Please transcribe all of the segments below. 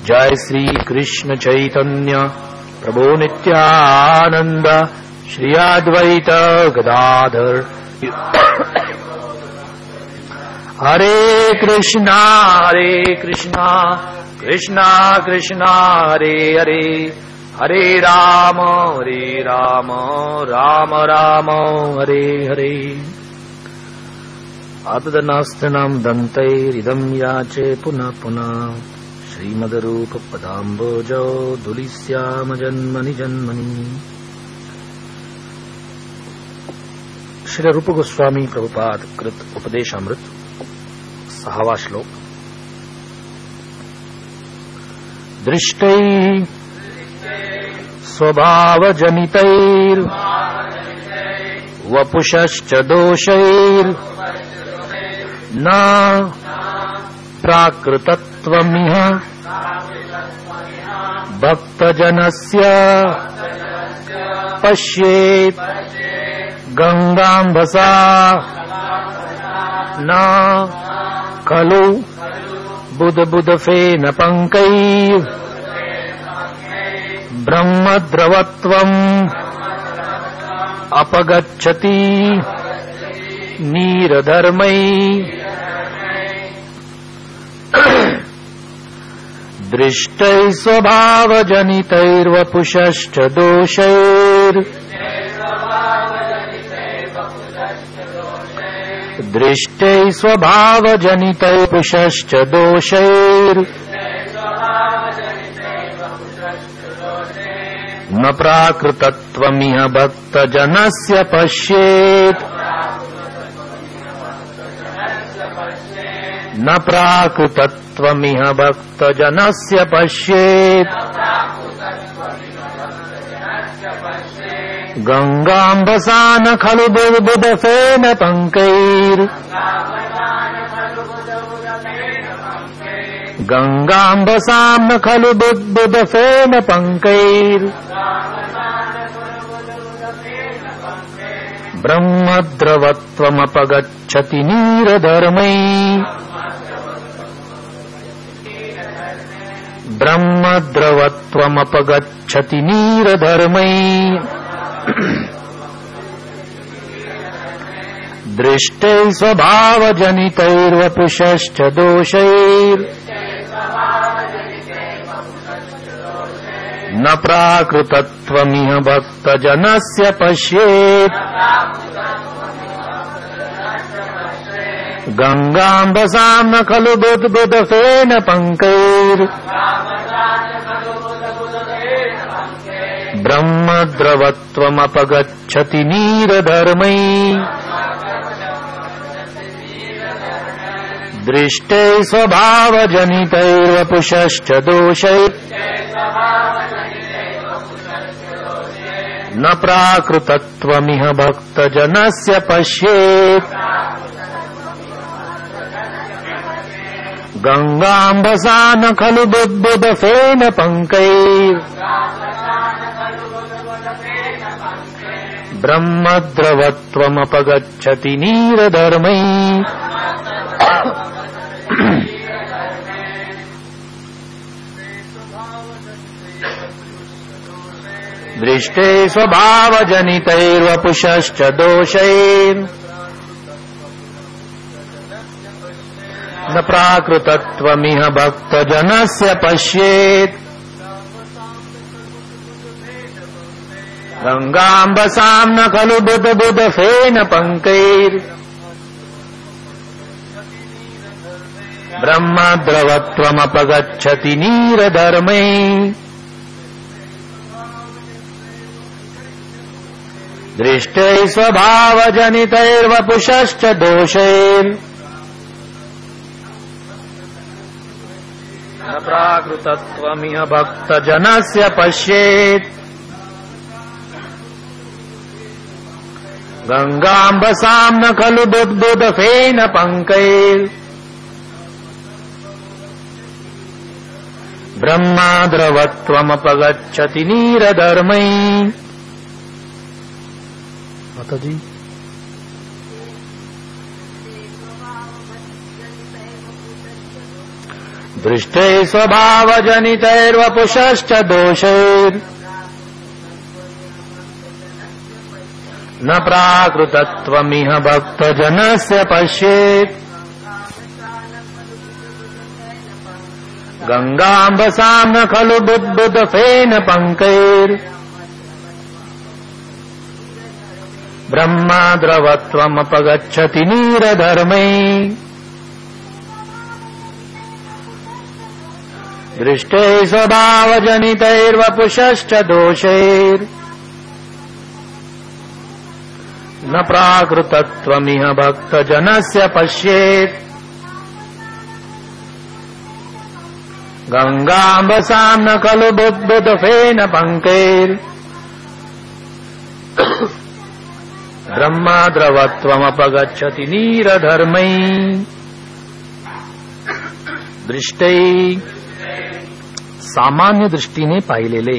जय श्री कृष्ण चैतन्य प्रभु नित्यानंद श्री अद्वैत गदाधर हरे कृष्णा कृष्णा कृष्णा हरे हरे हरे राम राम राम हरे हरे आतदनास्तिनां दन्तैरिदं याचे पुनः पुनः श्रीमद्रूप पदाम्बोजो दुलिस्याम जन्मनि जन्मनि। श्री रूप गोस्वामी प्रभुपाद कृत उपदेशामृत 6वां श्लोक। दृष्टैः स्वभावजनितैर् वपुषश्च दोषैर् न प्राकृतत्वमिह भक्तजनस्य पश्येत् गंगाम्बसा न खलु बुदबुदफेन पंकैः ब्रह्मद्रवत्वम् अपगच्छति नीरधर्मैः। दृष्टैः स्वभावजनितैर्वपुषश्च दोषैर् दृष्टैः स्वभावजनितैर्वपुषश्च दोषैर् न प्राकृतत्वमिह भक्तजनस्य पश्येत् न प्राकृतत्वमिह भक्तजनस्य पश्येत् गंगाम्बसा न खलु बुदबुदफेन पंकैर् गंगाम्बसां न खलु बुदबुदफेन पंकैर् ब्रह्मद्रवत्वमपगच्छति नीरधर्मैः। ब्रह्मद्रवत्वमपगच्छति नीरधर्मैः। दृष्टैः स्वभावजनितैर्वपुषश्च दोषैर् न प्राकृतत्वमिह भक्तजनस्य पश्येत् गंगाम्बसां न खलु बुदबुदफेन पंकैर् ब्रह्मद्रवत्वमपगच्छति नीरधर्मैः। दृष्टैः स्वभावजनितैर्वपुषश्च दोषैर् न प्राकृतत्वमिह भक्तजनस्य पश्येत् गंगाम्बसा न खलु बुदबुदफेन पंकैर् ब्रह्मद्रवत्वमपगच्छति नीरधर्मैः। दृष्टैः स्वभावजनितैर्वपुषश्च दोषैर् न प्राकृतत्वमिह भक्तजनस्य पश्येत् गंगाम्बसां न खलु बुदबुदफेन पंकैर् ब्रह्मद्रवत्वमपगच्छति नीरधर्मैः। दृष्टैः स्वभावजनितैर्वपुषश्च दोषैर् न प्राकृतत्वमिह भक्तजनस्य पश्येत् गंगाम्बसां न खलु बुदबुदफेन पंकैर् ब्रह्मद्रवत्वमपगच्छति नीरधर्मैः। माता जी दृष्टे स्वभावजनितैर्वपुषश्च दोषैर् न प्राकृतत्वमिह भक्तजनस्य पश्येत् गंगाम्बसां न खलु बुद्बुदफेन पंकैर् ब्रह्मा द्रवत्वमपगच्छति नीरधर्मैः दृष्टे स्वभावजनितैर्वपुषश्च दोषैर् न प्राकृतत्वमिह भक्तजनस्य पश्येत् गंगाम्बसां न खलु बुद्बुदफेन पंकैर् ब्रह्मा द्रवत्वमपगच्छति नीरधर्मैः दृष्टे सामान्य दृष्टीने पाहिलेले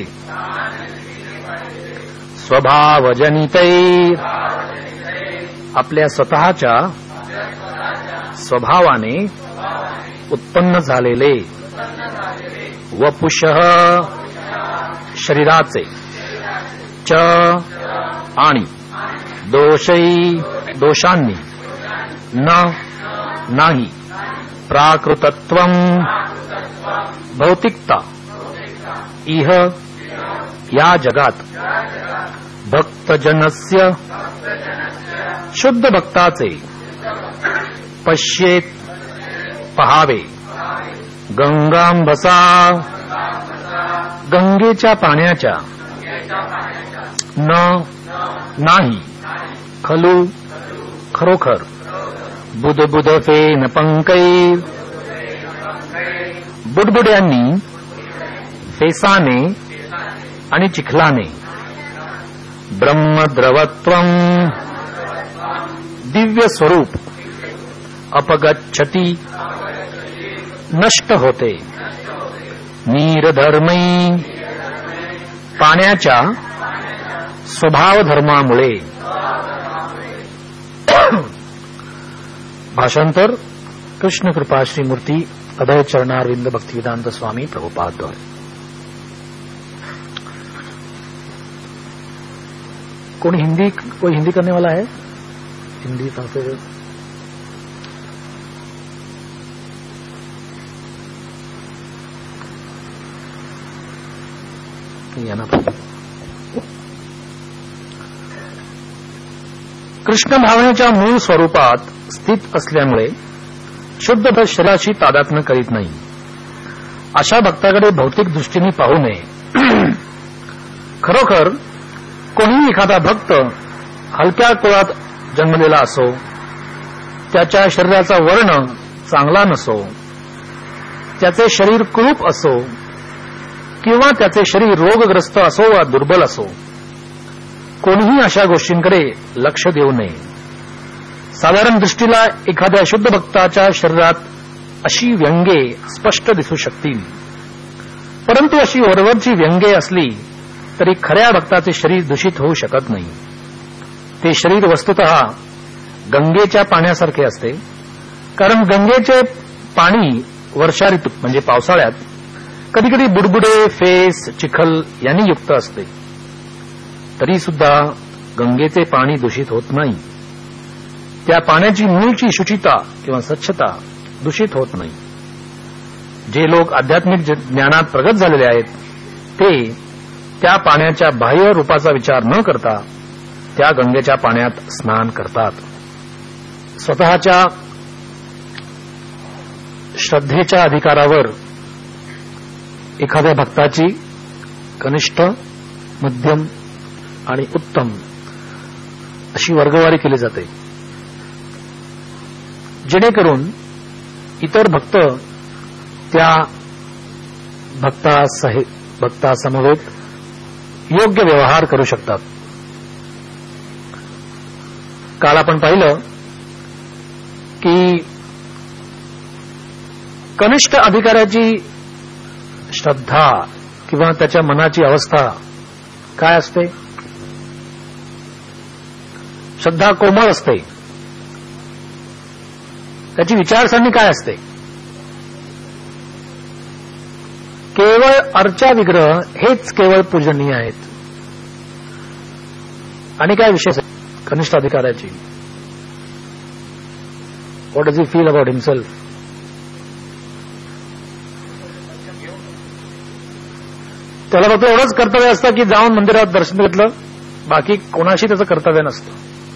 स्वभावजनितैर आपल्या स्वतःच्या स्वभावाने उत्पन्न झालेले वपुषः शरीराचे च आणि दोषांनी न नाही प्राकृतत्वं भौतिकता इह या जगात भक्तजनस्य शुद्ध भक्ताचे पश्येत पहावे गंगांबसा गंगेच्या पाण्याच्या नाही खलु खरोखर बुदबुदफेन पंकैर बुडबुड्यांनी फेसाने आणि चिखलाने ब्रह्मद्रवत्वं दिव्य स्वरूप अपगच्छति नष्ट होते नीरधर्मै पाण्याच्या स्वभावधर्मामुळे भाषांतर कृष्ण कृपा श्रीमूर्ती अभय चरणारविंद भक्तिवेदांत स्वामी प्रभुपाद द्वारे। कोई हिंदी करने वाला है? हिंदी ट्रांसलेटर कृष्ण भावनेच्या मूळ स्वरूपात स्थित असल्यामुळे शुद्ध शरीराशी तादात्म्य करीत नाही अशा भक्ताकडे भौतिक दृष्टीने पाहू नये। खरोखर कोणीही एखादा भक्त हलक्या कुळात जन्मलेला असो, त्याच्या शरीराचा वर्ण चांगला नसो, त्याचे शरीर कुरूप असो किंवा त्याचे शरीर रोगग्रस्त असो वा दुर्बल असो, कोणीही अशा गोष्टींकडे लक्ष देऊ नये। साधारण दृष्टीला एखाद्या शुद्ध भक्ताच्या शरीरात अशी व्यंगे स्पष्ट दिसू शकतील, परंतु अशी वरवरची व्यंगे असली तरी खऱ्या भक्ताचे शरीर दूषित होऊ शकत नाही। ते शरीर वस्तुतः गंगेच्या पाण्यासारखे असते, कारण गंगेचे पाणी वर्षा ऋतूत म्हणजे पावसाळ्यात कधीकधी बुडबुडे, फेस, चिखल यांनी युक्त असते, तरी सुद्धा गंगेचे पाणी दूषित होत नाही। त्या पाण्याची मूळची शुचिता किंवा स्वच्छता दूषित होत नाही। जे लोक आध्यात्मिक ज्ञानात प्रगत झालेले आहेत ते त्या पाण्याच्या बाह्य रूपाचा विचार न करता त्या गंगेच्या पाण्यात स्नान करतात। स्वतःच्या श्रद्धेच्या अधिकारावर एखाद्या भक्ताची कनिष्ठ, मध्यम आणि उत्तम अशी वर्गवारी केली जाते, जेणेकरून इतर भक्त त्या भक्तासमवेत योग्य व्यवहार करू शकतात। काल आपण पाहिलं की कनिष्ठ अधिकाऱ्याची श्रद्धा किंवा त्याच्या मनाची अवस्था काय असते? श्रद्धा कोमल असते। त्याची विचारसरणी काय असते? केवळ अर्चा विग्रह हेच केवळ पूजनीय आहेत. आणि काय विशेष आहे कनिष्ठ अधिकाऱ्याची? What does he feel about himself? त्याला फक्त एवढंच कर्तव्य असतं की जाऊन मंदिरात दर्शन घेतलं, बाकी कोणाशी त्याचं कर्तव्य नसतं.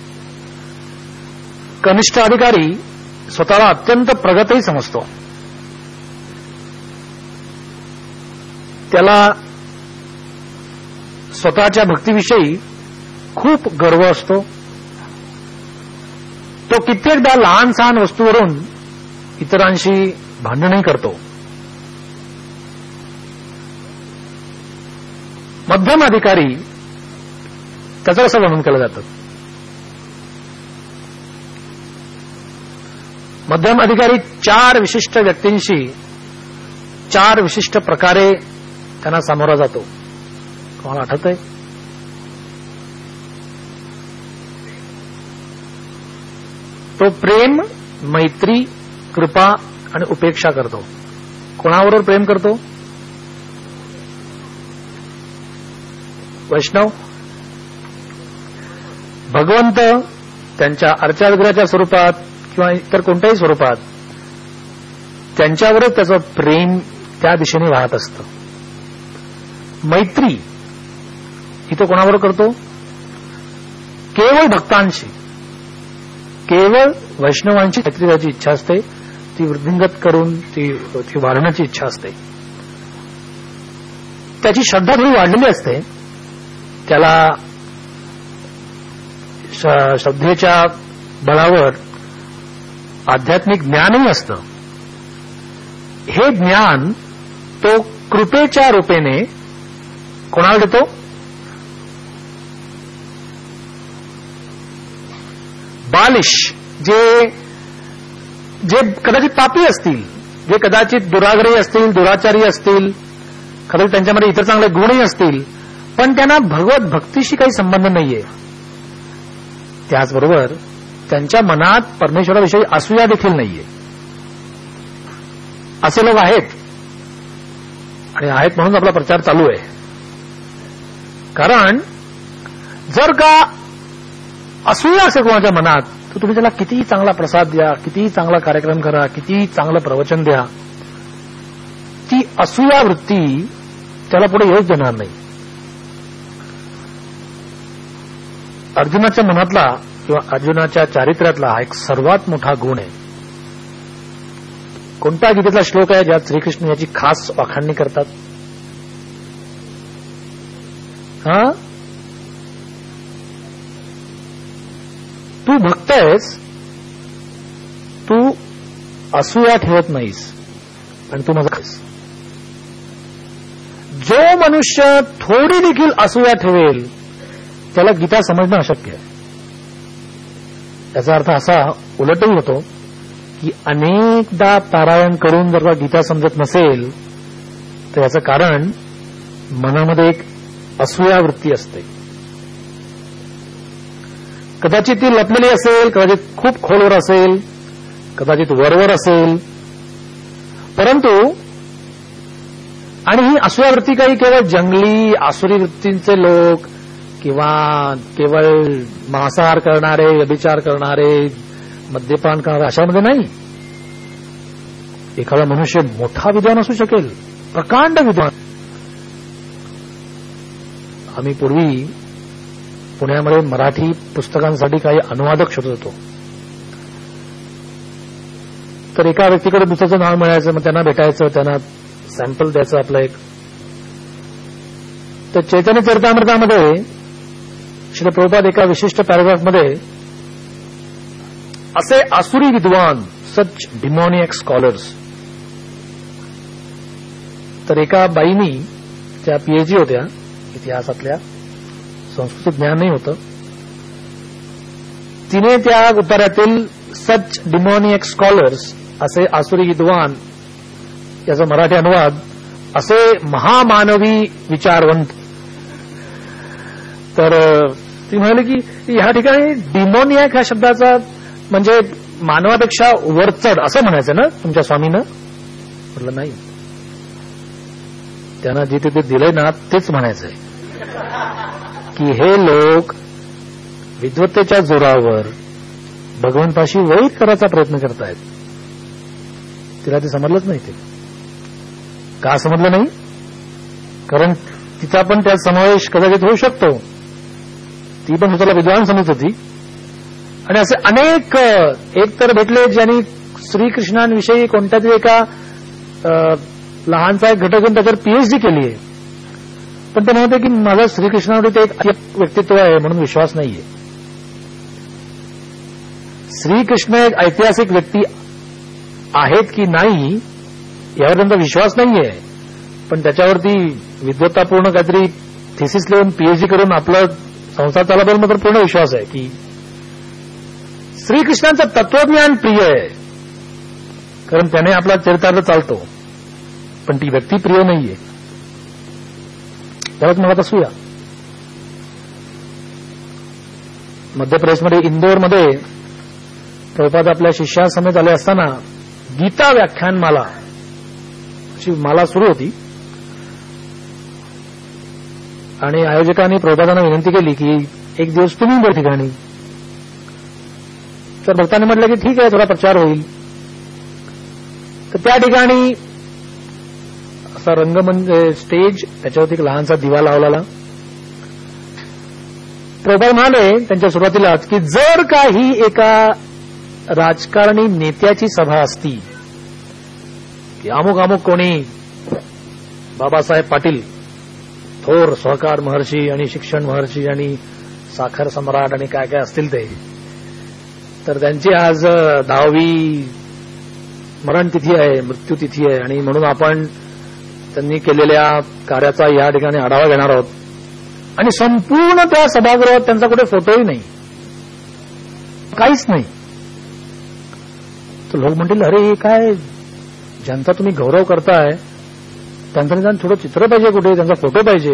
कनिष्ठ अधिकारी स्वतःला अत्यंत प्रगतही समजतो. त्याला स्वतःच्या भक्तीविषयी खूप गर्व असतो. तो कित्येकदा लहान सहान वस्तूवरून इतरांशी भांडणही करतो. मध्यम अधिकारी त्याचं कसं वर्णन केलं जातं? मध्यम अधिकारी 4 विशिष्ट व्यक्तींशी 4 विशिष्ट प्रकारे त्यांना सामोरा जातो. तुम्हाला आठवत आहे? तो प्रेम, मैत्री, कृपा आणि उपेक्षा करतो. कोणाबरोबर प्रेम करतो? वैष्णव. भगवंत त्यांच्या अर्चा विग्रहाच्या स्वरूपात किंवा इतर कोणत्याही स्वरूपात त्यांच्यावरच त्याचं प्रेम त्या दिशेने वाहत असतं. मैत्री ही तो कोणाबरोबर करतो? केवळ भक्तांशी, केवळ वैष्णवांची मैत्री करायची इच्छा असते. ती वृद्धिंगत करून ती वाढवण्याची इच्छा असते. त्याची श्रद्धा थोडी वाढलेली असते. त्याला श्रद्धेच्या बळावर आध्यात्मिक ज्ञानही असतं. हे ज्ञान तो कृपेच्या रूपेने कोणाला देतो? बालिश, जे कदाचित पापी असतील, जे कदाचित दुराग्रही असतील, दुराचारी असतील, कदाचित त्यांच्यामध्ये इतर चांगले गुणही असतील, पण त्यांना भगवत भक्तीशी काही संबंध नाहीये. त्याचबरोबर त्यांच्या मनात परमेश्वराविषयी असूया देखील नाहीये. असे लोक आहेत आणि आहेत म्हणून आपला प्रचार चालू आहे. कारण जर का असूया असेल कोणाच्या मनात, तर तुम्ही त्याला कितीही चांगला प्रसाद द्या, कितीही चांगला कार्यक्रम करा, कितीही चांगलं प्रवचन द्या, ती असूया वृत्ती त्याला पुढे येऊच देणार नाही. अर्जुनाच्या मनातला किंवा अर्जुनाच्या चारित्र्यातला हा एक सर्वात मोठा गुण आहे. कोणता गीतेतला श्लोक आहे ज्यात श्रीकृष्ण याची खास वाखाणणी करतात? तू भक्त आहेस, तू असूया ठेवत नाहीस आणि तू माझा आहेस. जो मनुष्य थोडी देखील असूया ठेवेल त्याला गीता समजणं अशक्य आहे. याचा अर्थ असा उलटही होतो की अनेकदा पारायण करून जर का गीता समजत नसेल तर याचं कारण मनामध्ये एक असूया वृत्ती असते. कदाचित ती लपलेली असेल, कदाचित खूप खोलवर असेल, कदाचित वरवर असेल, परंतु आणि ही असूया वृत्ती काही केवळ जंगली आसुरी वृत्तींचे लोक किंवा केवळ मांसाहार करणारे, व्यभिचार करणारे, मद्यपान करणारे अशामध्ये नाही. एखादा मनुष्य मोठा विद्वान असू शकेल, प्रकांड विद्वान. आम्ही पूर्वी पुण्यामध्ये मराठी पुस्तकांसाठी काही अनुवादक शोधत होतो. तर एका व्यक्तीकडे दुसऱ्याचं नाव मिळायचं, मग त्यांना भेटायचं, त्यांना सॅम्पल द्यायचं आपलं एक. तर चैतन्य चरितामृतामध्ये श्री प्रभुपाद एका विशिष्ट पॅराग्राफमध्ये असे आसुरी विद्वान, सच डिमोनियक स्कॉलर्स. तर एका बाईनी, त्या पीएचडी होत्या इतिहासातल्या, संस्कृत ज्ञान नाही होतं, तिने त्या उत्तरातील सच डिमोनियक स्कॉलर्स असे आसुरी विद्वान याचा मराठी अनुवाद असे महामानवी विचारवंत. तर ती म्हणाली की ह्या ठिकाणी डिमोनियक ह्या शब्दाचा म्हणजे मानवापेक्षा वरचढ असं म्हणायचं ना तुमच्या स्वामीनं? म्हटलं नाही. त्यांना जे ते दिलंय ना तेच म्हणायचंय की हे लोक विद्वत्तेच्या जोरावर भगवंताशी वैर करायचा प्रयत्न करतायत. तिला ते समजलंच नाही. ते का समजलं नाही? कारण तिचा पण त्यात समावेश कदाचित होऊ शकतो. ती पण स्वतःला विद्वान समजत होती. आणि असे अनेक एक तर भेटले ज्यांनी श्रीकृष्णांविषयी कोणत्या तरी एका लहानसा एक घटक घेऊन त्याच्यावर पीएचडी केली आहे. पण ते म्हणते की माझा श्रीकृष्णावरती ते एक व्यक्तित्व आहे म्हणून विश्वास नाहीये. श्रीकृष्ण एक ऐतिहासिक व्यक्ती आहेत की नाही यावर त्यांचा विश्वास नाहीये. पण त्याच्यावरती विद्वत्तापूर्ण काहीतरी थिसिस लिहून पीएचडी करून आपला संसार चालवण्यावर मात्र पूर्ण विश्वास आहे की श्रीकृष्णांचं तत्वज्ञान प्रिय आहे. कारण त्याने आपला चरितार्थ चालतो. पण ती व्यक्ती प्रिय नाहीये. त्यावेळेस मला असूया मध्य प्रदेशमध्ये इंदोरमध्ये प्रभुपाद आपल्या शिष्यासमेत आले असताना गीता व्याख्यानमाला अशी माला सुरू होती. आणि आयोजकांनी प्रभुपादांना विनंती केली की एक दिवस तुम्ही त्या ठिकाणी. तर भक्तांनी म्हटलं की ठीक आहे थोडा प्रचार होईल. तर त्या ठिकाणी असा रंगमंच स्टेज त्याच्यावरती एक लहानसा दिवा लावलेला. प्रभुपाद म्हणाले त्यांच्या सुरुवातीलाच की जर काही एका राजकारणी नेत्याची सभा असती की अमुक अमुक कोणी बाबासाहेब पाटील थोर सहकार महर्षी आणि शिक्षण महर्षी आणि साखर सम्राट आणि काय काय असतील ते तर त्यांची आज 10वी मरणतिथी आहे मृत्यूतिथी आहे आणि म्हणून आपण त्यांनी केलेल्या कार्याचा या ठिकाणी आढावा घेणार आहोत. आणि संपूर्ण त्या सभागृहात त्यांचा कुठे फोटोही नाही काहीच नाही. तर लोक म्हणतील अरे हे काय ज्यांचा तुम्ही गौरव करताय त्यांचं निदान थोडं चित्र पाहिजे कुठे त्यांचा फोटो पाहिजे.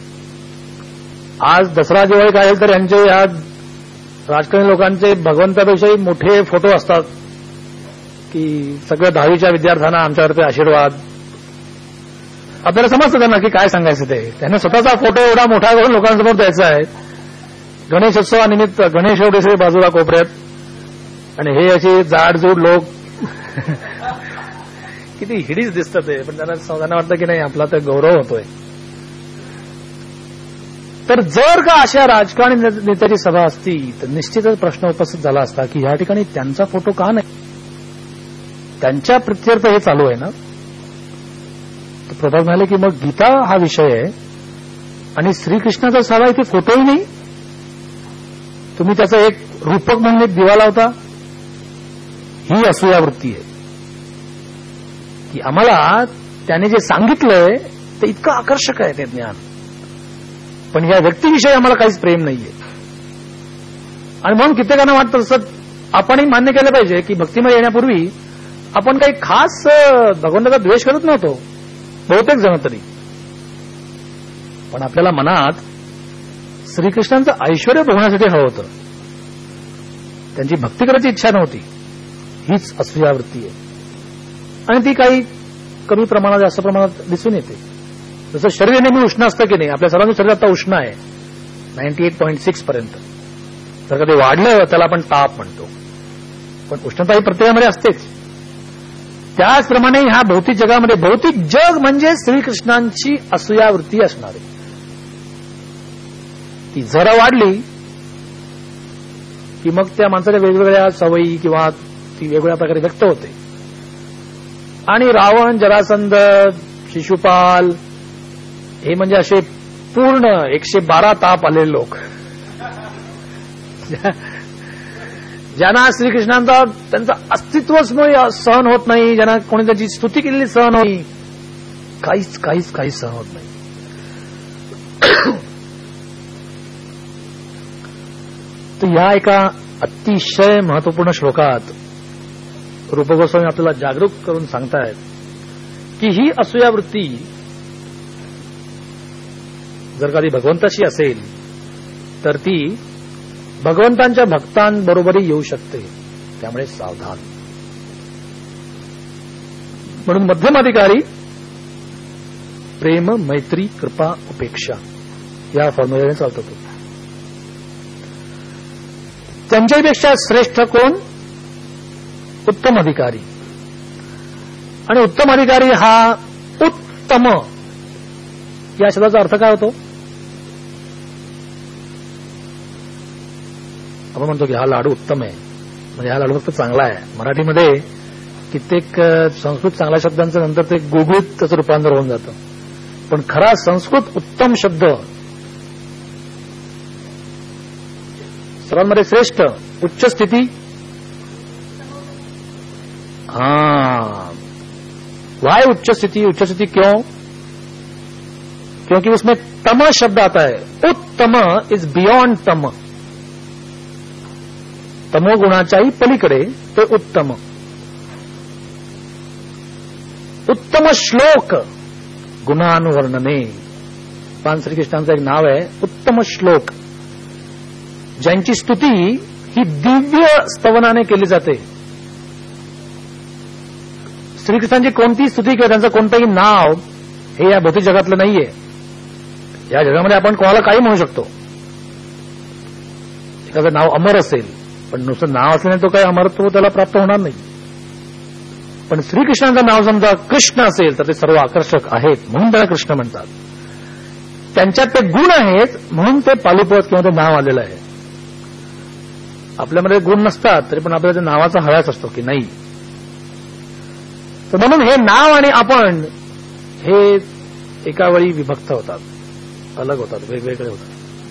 आज दसरा दिवाळी काय तर यांचे या राजकारणी लोकांचे भगवंतापेक्षाही मोठे फोटो असतात की सगळ्या 10वीच्या विद्यार्थ्यांना आमच्यावरती आशीर्वाद. आपल्याला समजतं त्यांना की काय सांगायचं ते. त्यांना स्वतःचा फोटो एवढा मोठा करून लोकांसमोर द्यायचा आहे. गणेशोत्सवानिमित्त गणेश एवढे सगळे बाजूला कोपऱ्यात आणि हे असे जाडजूड लोक किती हिडीच दिसतात ते. पण त्यांना वाटतं की नाही आपला तर गौरव होतोय. तर जर का अशा राजकारणी नेत्याची सभा असती तर निश्चितच प्रश्न उपस्थित झाला असता की या ठिकाणी त्यांचा फोटो का नाही. त्यांच्या प्रित्यर्थ हे चालू आहे ना. तर प्रभाग म्हणाले की मग गीता हा विषय आहे आणि श्रीकृष्णाचा साधा इथे फोटोही नाही. तुम्ही त्याचा एक रूपक म्हणून एक दिवा लावता. ही असूया वृत्ती आहे की आम्हाला त्याने जे सांगितलंय ते इतकं आकर्षक आहे ते ज्ञान. पण या व्यक्तीविषयी आम्हाला काहीच प्रेम नाहीये. आणि म्हणून कित्येकांना वाटतं तसं आपणही मान्य केलं पाहिजे की भक्तिमय येण्यापूर्वी आपण काही खास भगवंताचा द्वेष करत नव्हतो बहुतेक जण तरी. पण आपल्याला मनात श्रीकृष्णांचं ऐश्वर भोगण्यासाठी हवं होतं. त्यांची भक्ती करायची इच्छा नव्हती. हीच असूयावृत्ती आहे. आणि ती काही कमी प्रमाणात जास्त प्रमाणात दिसून येते. जसं शरीर नेहमी उष्ण असतं की नाही. आपल्या सर्वांचं शरीर आता उष्ण आहे 98.6 पर्यंत. जर का ते वाढलं त्याला आपण ताप म्हणतो. पण उष्णता ही प्रत्येकामध्ये असतेच. त्याचप्रमाणे ह्या भौतिक जगामध्ये भौतिक जग म्हणजे श्रीकृष्णांची असूयावृत्ती असणार आहे. ती जरा वाढली की मग त्या माणसाच्या वेगवेगळ्या सवयी किंवा ती वेगवेगळ्या प्रकारे व्यक्त होते. आणि रावण जरासंध शिशुपाल हे म्हणजे असे पूर्ण 112 ताप आलेले लोक ज्यांना श्रीकृष्णांचा त्यांचं अस्तित्वच सहन होत नाही. ज्यांना कोणी त्याची स्तुती केलेली सहन होत नाही. काहीच सहन होत नाही. तर या एका अतिशय महत्वपूर्ण श्लोकात रूप गोस्वामी आपल्याला जागरूक करून सांगतायत की ही असूयावृत्ती जर कधी भगवंताशी असेल तर ती भगवंतांच्या भक्तांबरोबरही येऊ शकते. त्यामुळे सावधान. म्हणून मध्यम अधिकारी प्रेम, मैत्री, कृपा, उपेक्षा या फॉर्म्युल्याने चालतो तो. त्यांच्यापेक्षा श्रेष्ठ कोण? उत्तम अधिकारी. आणि उत्तम अधिकारी हा उत्तम या शब्दाचा अर्थ काय होतो? आपण म्हणतो की हा लाडू उत्तम आहे, म्हणजे हा लाडू फक्त चांगला आहे. मराठीमध्ये कित्येक संस्कृत चांगल्या शब्दांचं नंतर ते गुळगुळीत त्याचं रूपांतर होऊन जातं. पण खरा संस्कृत उत्तम शब्द सर्वांमध्ये श्रेष्ठ, उच्च स्थिति. वाय उच्च स्थिति? उच्च स्थिति क्यों? क्योंकि उसमें तम शब्द आता है. उत्तम इज बियॉन्ड तम. तमो गुणाच्याही पलीकडे ते उत्तम. उत्तम श्लोक गुणानुवर्णने. भगवान श्रीकृष्णांचं एक नाव आहे उत्तम श्लोक, ज्यांची स्तुती ही दिव्य स्तवनाने केली जाते. श्रीकृष्णांची कोणतीही स्तुती किंवा त्यांचं कोणतंही नाव हे या भौतिक जगातलं नाहीये. या जगामध्ये आपण कोणाला काही म्हणू शकतो. एखादं नाव अमर असेल, पण नुसतं नाव असल्याने तो काही अमरत्व त्याला प्राप्त होणार नाही. पण श्रीकृष्णांचं नाव समजा कृष्ण असेल तर ते सर्व आकर्षक आहेत म्हणून त्याला कृष्ण म्हणतात. त्यांच्यात ते गुण आहेत म्हणून ते पालुपत किंवा ते नाव आलेलं आहे. आपल्यामध्ये गुण नसतात तरी पण आपल्याला त्या नावाचा हव्यास असतो की नाही. तर म्हणून हे नाव आणि आपण हे एका वेळी विभक्त होतात, अलग होतात, वेगवेगळे होतात.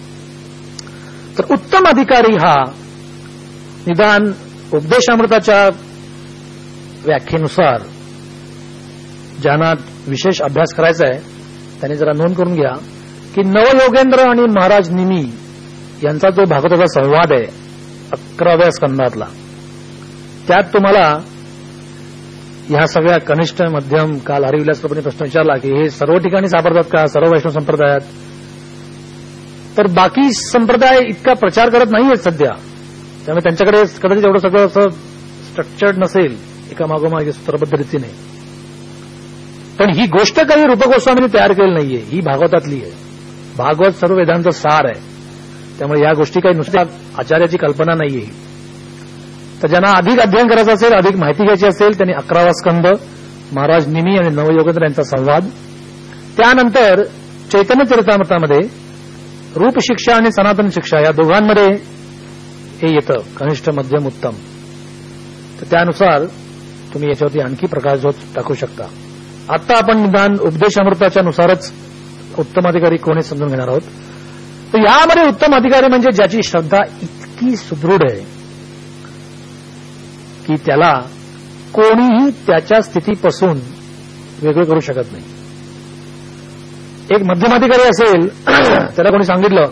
तर उत्तम अधिकारी हा निदान उपदेशामृताच्या व्याख्येनुसार ज्यांना विशेष अभ्यास करायचा आहे त्यांनी जरा नोंद करून घ्या की नवयोगेंद्र आणि महाराज निमी यांचा जो भागवताचा संवाद आहे 11व्या स्कंदातला, त्यात तुम्हाला ह्या सगळ्या कनिष्ठ, मध्यम, काल हरिविलास प्रभूंनी प्रश्न विचारला की हे सर्व ठिकाणी सापडतात का, सर्व वैष्णव संप्रदायात? तर बाकी संप्रदाय इतका प्रचार करत नाहीयेत सध्या, त्यामुळे त्यांच्याकडे कदाचित एवढं सगळं असं स्ट्रक्चर्ड नसेल एका मागोमाग सूत्रबद्ध रीतीने. पण ही गोष्ट काही रूप गोस्वामींनी तयार केली नाहीये, ही भागवतातली आहे. भागवत सर्व वेदांचं सार आहे, त्यामुळे या गोष्टी काही नुसत्या आचार्याची कल्पना नाहीये. तर ज्यांना अधिक अध्ययन करायचं असेल, अधिक माहिती घ्यायची असेल, त्यांनी 11वा स्कंद, महाराज निमी आणि नवयोगेंद्र यांचा संवाद, त्यानंतर चैतन्य चरितामृतामध्ये रूप शिक्षा आणि सनातन शिक्षा या दोघांमध्ये हे येतं, कनिष्ठ, मध्यम, उत्तम. तर त्यानुसार तुम्ही याच्यावरती आणखी प्रकाश टाकू शकता. आता आपण निदान उपदेशामृताच्या नुसारच उत्तम अधिकारी कोणी समजून घेणार आहोत. तर यामध्ये उत्तम अधिकारी म्हणजे ज्याची श्रद्धा इतकी सुदृढ आहे की त्याला कोणीही त्याच्या स्थितीपासून वेगळं करू शकत नाही. एक मध्यम अधिकारी असेल, त्याला कोणी सांगितलं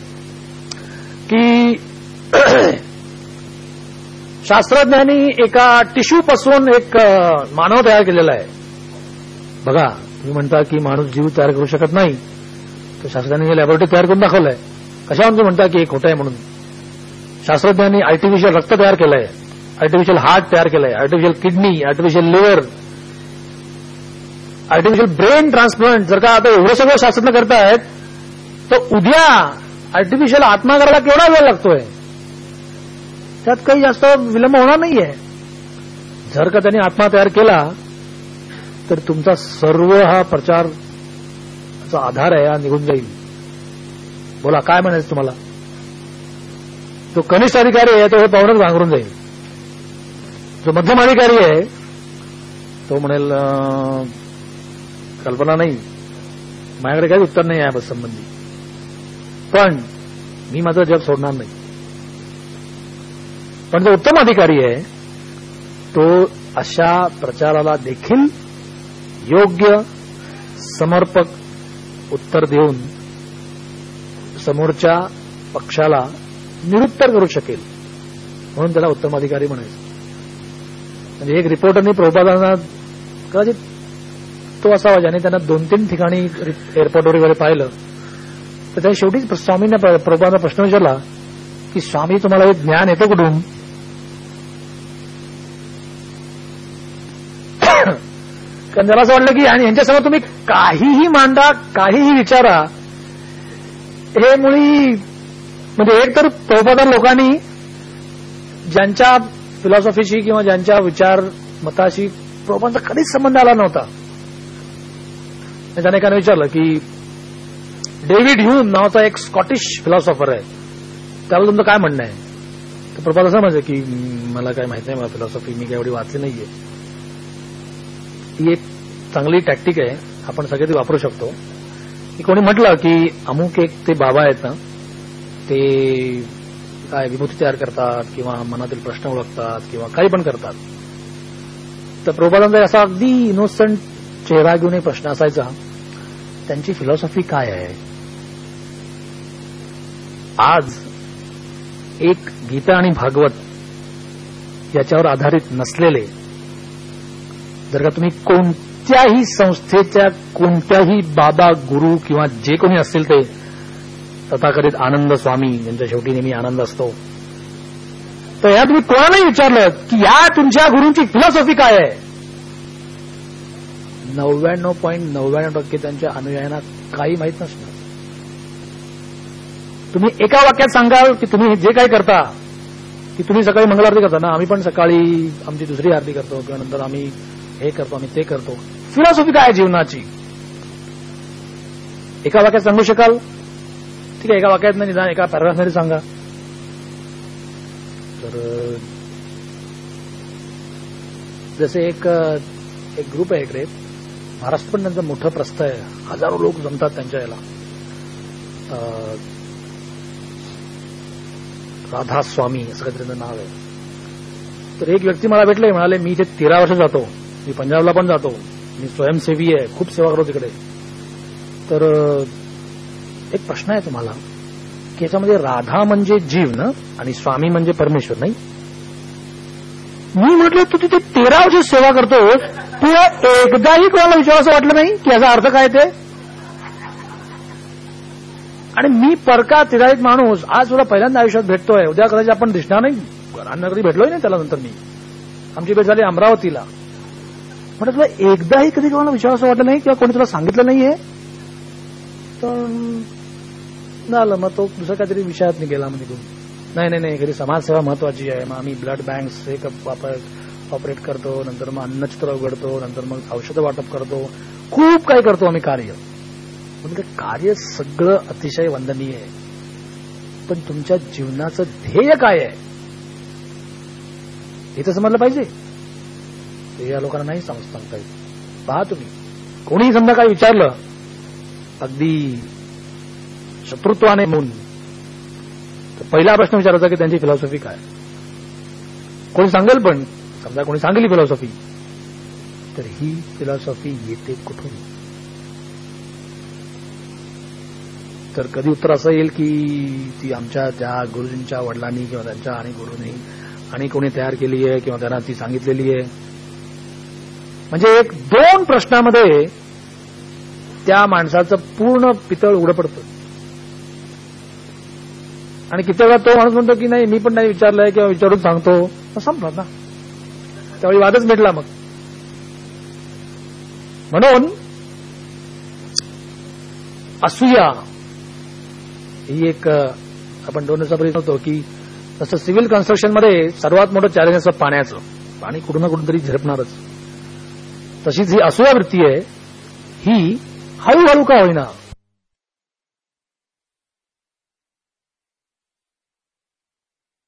की शास्त्रज्ञांनी एका टिश्यूपासून एक मानव तयार केलेला आहे. बघा, तुम्ही म्हणता की माणूस जीव तयार करू शकत नाही, तर शास्त्रज्ञांनी लॅबोरेटरी तयार करून दाखवलंय. कशावर तुम्ही म्हणता की हे खोटं आहे म्हणून? शास्त्रज्ञांनी आर्टिफिशियल रक्त तयार केलंय, आर्टिफिशियल हार्ट तयार केलंय, artificial kidney, artificial liver, artificial brain transplant. जर का आता एवढं सगळं शास्त्रज्ञ करतायत, तर उद्या आर्टिफिशियल आत्मा करायला केवढा वेळ लागतोय? त्यात काही जास्त विलंब होणार नाहीये. जर का त्यांनी आत्मा तयार केला तर तुमचा सर्व हा प्रचारचा आधार आहे हा निघून जाईल. बोला, काय म्हणायचं तुम्हाला? जो कनिष्ठ अधिकारी आहे तो हे पाहूनच भांगरून जाईल. जो मध्यम अधिकारी आहे तो म्हणेल कल्पना नाही, माझ्याकडे काही उत्तर नाही आहे संबंधी, पण मी माझं जग सोडणार नाही. पण जो उत्तम अधिकारी आहे तो अशा प्रचाराला देखील योग्य समर्पक उत्तर देऊन समोरच्या पक्षाला निरुत्तर करू शकेल, म्हणून त्याला उत्तम अधिकारी म्हणायचं. म्हणजे एक रिपोर्टरनी प्रभुपादांना कदाचित तो असावा ज्याने त्यांना 2-3 ठिकाणी एअरपोर्टवर वगैरे पाहिलं, तर त्याने शेवटी स्वामींना प्रभुपादांना प्रश्न विचारला की स्वामी, तुम्हाला हे ज्ञान येतं कुठून? कारण त्याला असं वाटलं की आणि यांच्यासमोर तुम्ही काहीही मांडा, काहीही विचारा, हे मुळी म्हणजे एक तर प्रबोधन लोकांनी ज्यांच्या फिलॉसॉफीशी किंवा ज्यांच्या विचार मताशी प्रभूंचा कधीच संबंध आला नव्हता. त्याने एकाने विचारलं की डेव्हिड ह्यूम नावाचा एक स्कॉटिश फिलॉसॉफर आहे, त्याला तुमचं काय म्हणणं आहे? तर प्रभूला असं म्हणजे की मला काय माहित नाही, मला फिलॉसॉफी मी काय एवढी वाचली नाहीये. ही एक चांगली टॅक्टिक आहे, आपण सगळे ती वापरू शकतो. की कोणी म्हटलं की अमुक एक ते बाबा आहेत ना, ते काय विभूती तयार करतात किंवा मनातील प्रश्न ओळखतात किंवा काही पण करतात, तर प्रभूपादांचा असा अगदी इनोसंट चेहरा घेऊन एक प्रश्न असायचा, त्यांची फिलॉसॉफी काय आहे? आज एक गीता आणि भागवत याच्यावर आधारित नसलेले जर का तुम्ही कोणत्याही संस्थेच्या कोणत्याही बाबा गुरु किंवा जे कोणी असतील ते तथाकथित आनंद स्वामी, ज्यांच्या शेवटी नेहमी आनंद असतो, तर या तुम्ही कोणालाही विचारलं की या तुमच्या गुरूंची फिलॉसॉफी काय आहे, 99.99% त्यांच्या अनुयायांना काही माहीत नसणार. तुम्ही एका वाक्यात सांगाल की तुम्ही जे काही करता, की तुम्ही सकाळी मंगलारती करता ना, आम्ही पण सकाळी आमची दुसरी आरती करतो किंवा नंतर आम्ही हे करतो, आम्ही ते करतो. फिलॉसॉफी काय आहे जीवनाची? एका वाक्यात सांगू शकाल? ठीक आहे, एका वाक्यात नाही, निदान एका पॅराग्राफमध्ये सांगा. तर जसे एक ग्रुप आहे इकडे महाराष्ट्र, पण त्यांचं मोठं प्रस्थ आहे, हजारो लोक जमतात त्यांच्या याला. राधा स्वामी असं काहीतरी त्यांचं नाव आहे. तर एक व्यक्ती मला भेटले, म्हणाले मी इथे 13 वर्ष जातो, मी पंजाबला पण जातो, मी स्वयंसेवी आहे, खूप सेवा करतो तिकडे. तर एक प्रश्न आहे तुम्हाला की याच्यामध्ये राधा म्हणजे जीव ना आणि स्वामी म्हणजे परमेश्वर नाही? मी म्हटलं तू तिथे 13 वर्ष सेवा करतो, तुला एकदाही कोणाला विचारायचं वाटलं नाही की याचा अर्थ काय ते? आणि मी परका तिराईत माणूस आज तुला पहिल्यांदा आयुष्यात भेटतोय, उद्या कदाचित आपण दिसणार नाही, घरांना कधी भेटलोय नाही त्याला. नंतर मी आमची भेट झाली अमरावतीला. म्हटलं तुला एकदाही कधी कोणाला विचारायचं वाटलं नाही किंवा कोणी तुला सांगितलं नाहीये? तर झालं, मग तो दुसऱ्या काहीतरी विषयात निघेला. म्हणजे नाही एखादी समाजसेवा महत्वाची आहे, मग आम्ही ब्लड बँक्स हे ऑपरेट करतो, नंतर मग अन्नछत्र उघडतो, नंतर मग औषधं वाटप करतो, खूप काही करतो आम्ही कार्य. म्हणजे कार्य सगळं अतिशय वंदनीय आहे, पण तुमच्या जीवनाचं ध्येय काय आहे हे तर समजलं पाहिजे. ते या लोकांना नाही सांगता येत. पहा तुम्ही कोणीही समजा काही विचारलं अगदी शत्रुत्वाने म्हणून, तर पहिला प्रश्न विचारायचा की त्यांची फिलॉसॉफी काय. कोणी सांगेल, पण समजा कोणी सांगली फिलॉसॉफी, तर ही फिलॉसॉफी येते कुठून? तर कधी उत्तर असं येईल की ती आमच्या त्या गुरुजींच्या वडिलांनी किंवा त्यांच्या आणि गुरुनी आणि कोणी तयार केली आहे किंवा त्यांना ती सांगितलेली आहे. म्हणजे 1-2 प्रश्नामध्ये त्या माणसाचं पूर्ण पितळ उघडं पडतं. आणि किती वेळा तो माणूस म्हणतो की नाही मी पण नाही विचारलंय किंवा विचारून सांगतो, संपलं ना, त्यावेळी वादच मिटला. मग म्हणून असूया ही एक आपण 2 दिवसापूर्वी होतो की जसं सिव्हिल कन्स्ट्रक्शनमध्ये सर्वात मोठं चॅलेंज असतं पाण्याचं, पाणी कुठून ना कुठून तरी झिरपणारच. तशीच ही असूया वृत्ती आहे, ही हळूहळू का होईना